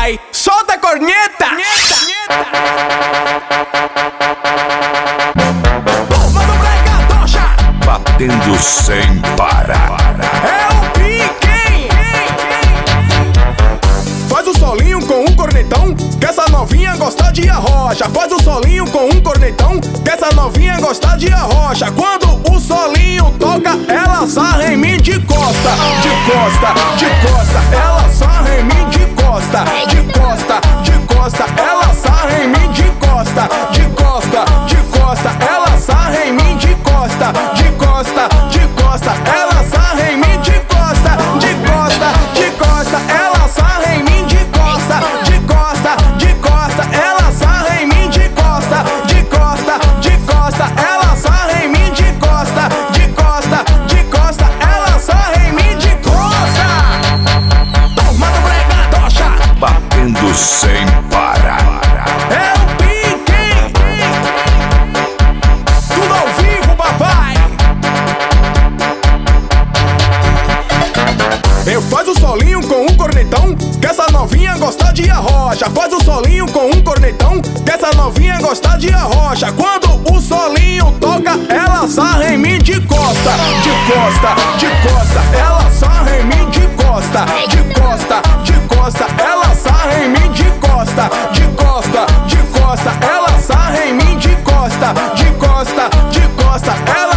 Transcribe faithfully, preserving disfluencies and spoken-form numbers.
papai. Solta a corneta! Turma do Brega Tocha, batendo sem parar. é o Piquen. Faz o solinho com um cornetão, que essa novinha gosta de arrocha. Faz o solinho com um cornetão, que essa novinha gosta de arrocha. Quando o solinho toca, ela sarra em mim de costa, de costa, de costa. Ela sarra em mim de costa, de costa, de costa. Ela sarra em mim de costa, de costa, de costa. Ela sarra em mim de costa, de costa, de costa. Ela sarra em mim de costa, de costa, de costa. Ela sarra em mim de costa, de costa, de costa. Ela sarra em mim de costa, de costa, de costa. Ela sarra em mim de costa, de costa, de costa. Ela sarra em mim de costa. Turma do Brega Tocha, Batendo sem parar. é o Piquen. Tudo ao vivo, papai. Eu faz o solinho com um cornetão, que essa novinha gosta de arrocha. Faz o solinho com um cornetão, que essa novinha gosta de arrocha. Quando o solinho toca, ela sarra em mim de costa, de costa, de costa. Ela sarra em mim de costa, de costa, de costa. Ela sarra em mim de costa, de costa, de costa. Ela sarra em mim de costa, de costa, de costa. Ela